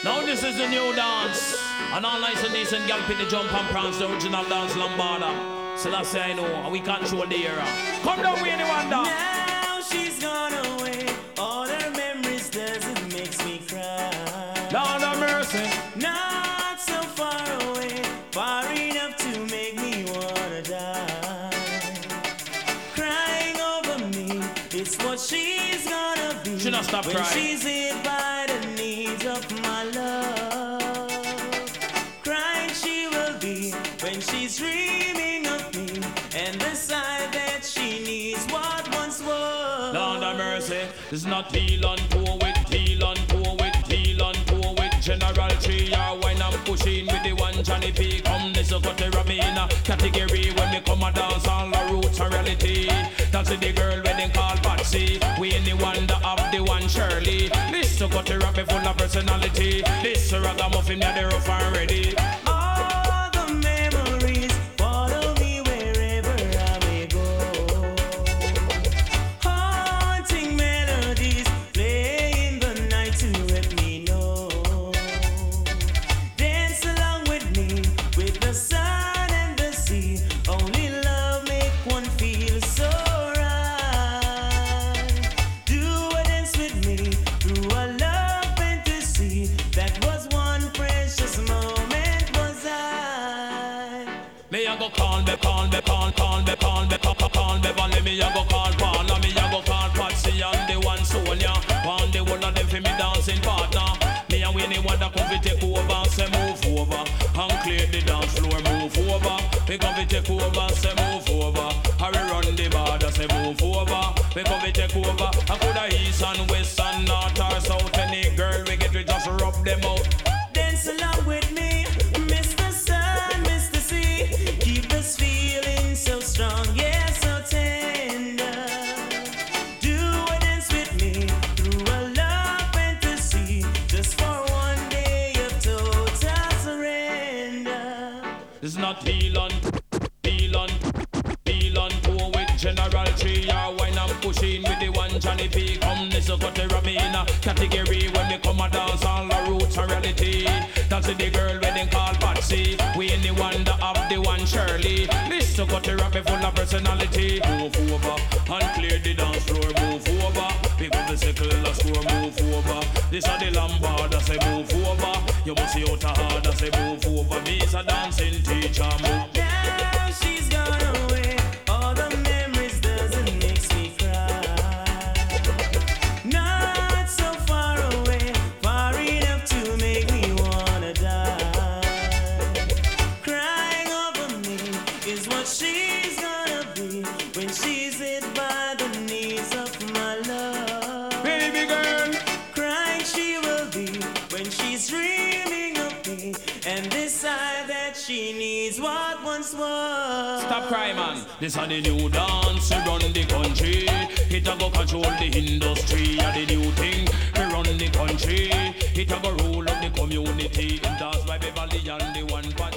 Now this is the new dance. And all nice and decent gal pick the jump and prance, the original dance lambada. So that's say I know, and we control the era. Come down with anyone down. Now she's gone away. All her memories does it makes me cry. Lord have mercy. Not so far away, far enough to make me wanna die. Crying over me, it's what she's gonna be. Should not stop when crying. She's hit by the needs of my love. Crying she will be when she's dreaming of me and the side that she needs what once was. Lord have mercy. It's not deal on tour with, deal on tour with, deal on tour with General 3 or when I'm pushing with the one Johnny P. Come this a cut the Ramina category when we come a dance all the roots and reality. That's the girl when they call Patsy. We ain't the one that have the one Shirley. This to cut the rap full of personality. This ragamuffin that they rough and ready. All the memories follow me wherever I may go. Haunting melodies play in the night to let me know. Dance along with me with the sun and the sea. Only love make one feel so right. Do a dance with me through a love fantasy. That was one precious moment was I. Me a go call me, call me, call me, call me, call me, Valley. Me a go call Paula, me a go call Patsy and the one Sonia. One the one of them for me dancing partner. Me and Winnie want to come fi take over, say move over and clear the dance floor, move over. We come fi take over, say move over. Hurry run the border, say move over. We come fi take over. I coulda east and west and north or south. Any girl we get, we just rub them out. Dance along with me, Mr. Sun, Mr. Sea. Keep this feeling so strong, yeah, so tender. Do a dance with me through a love fantasy. Just for one day of total surrender. It's not deal on tour with General 3 or when I'm pushing with the one Johnny P. Come this a cut the Ramina category when we come a dance all the roots and reality. That's the girl when they call Patsy. We ain't the one that have the one Shirley. This to cut the rap full of personality. Move over and clear the dance floor. Move over. Pick up the circle and score. Move over. This are the lambada say move over. You must see out a hard say move over. Me's a dancing teacher. Move. Now she's gone away. All the memories doesn't makes me cry. Not so far away, far enough to make me wanna die. Crying over me is what she's gonna be when she's hit by the needs of my love. Baby girl. Crying she will be when she's dreaming of me and decide that she needs what once was. Stop crying, man. This are the new dance. We run the country. It a go control the industry. And the new thing. We run the country. It a go rule up the community. And that's why Beverly and the one.